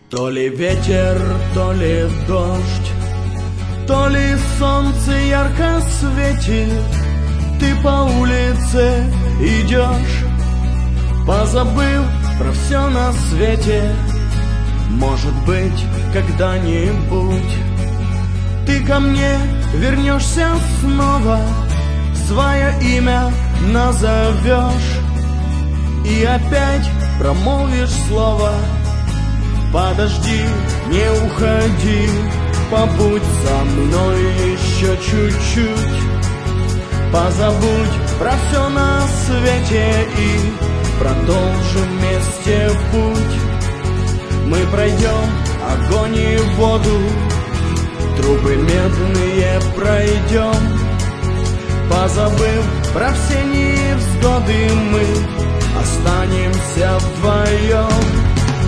То ли ветер, то ли дождь, то ли солнце ярко светит. Ты по улице идешь, позабыв про все на свете. Может быть, когда-нибудь ты ко мне вернешься снова, свое имя назовешь и опять промолвишь слово. Подожди, не уходи, побудь со мной еще чуть-чуть. Позабудь про все на свете и продолжим вместе путь. Мы пройдем огонь и воду, трубы медные пройдем. Позабыв про все невзгоды, мы останемся вдвоем.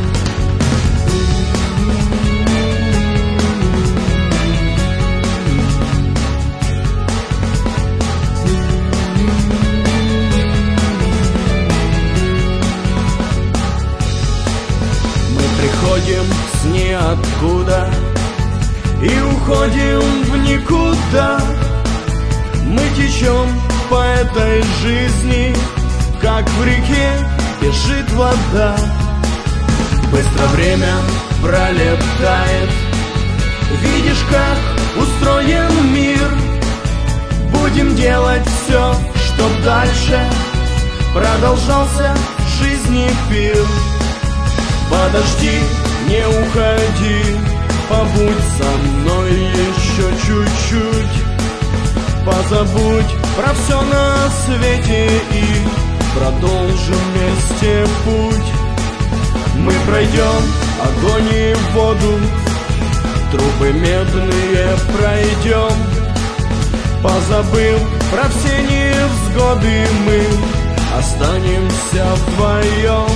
Приходим с ниоткуда и уходим в никуда. Мы течем по этой жизни, как в реке бежит вода. Быстро время пролетает, видишь, как устроен мир. Будем делать все, чтоб дальше продолжался в жизни пир. Подожди, не уходи, побудь со мной еще чуть-чуть. Позабудь про все на свете и продолжим вместе путь. Мы пройдем огонь и воду, трубы медные пройдем. Позабыв про все невзгоды, мы останемся вдвоем.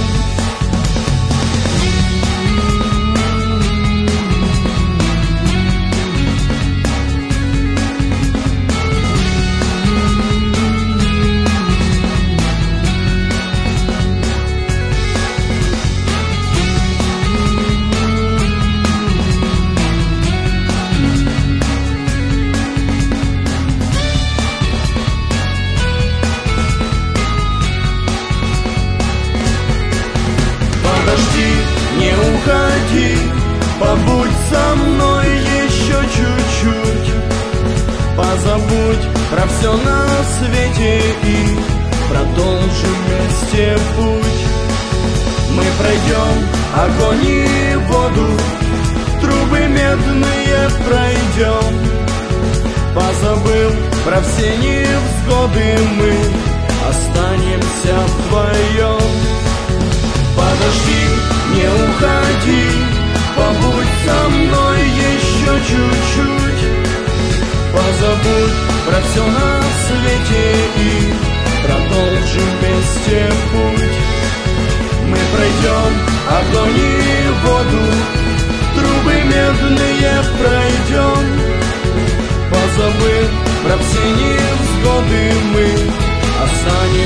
Подожди, не уходи, побудь со мной еще чуть-чуть. Позабудь про все на свете и продолжим вместе путь. Мы пройдем огонь и воду, трубы медные пройдем. Позабыв про все невзгоды, мы останемся вдвоем. Подожди, не уходи, побудь со мной еще чуть-чуть. Позабудь про все на свете и продолжим вместе путь. Мы пройдем огонь и воду, трубы медные пройдем. Позабыв про все невзгоды, мы останемся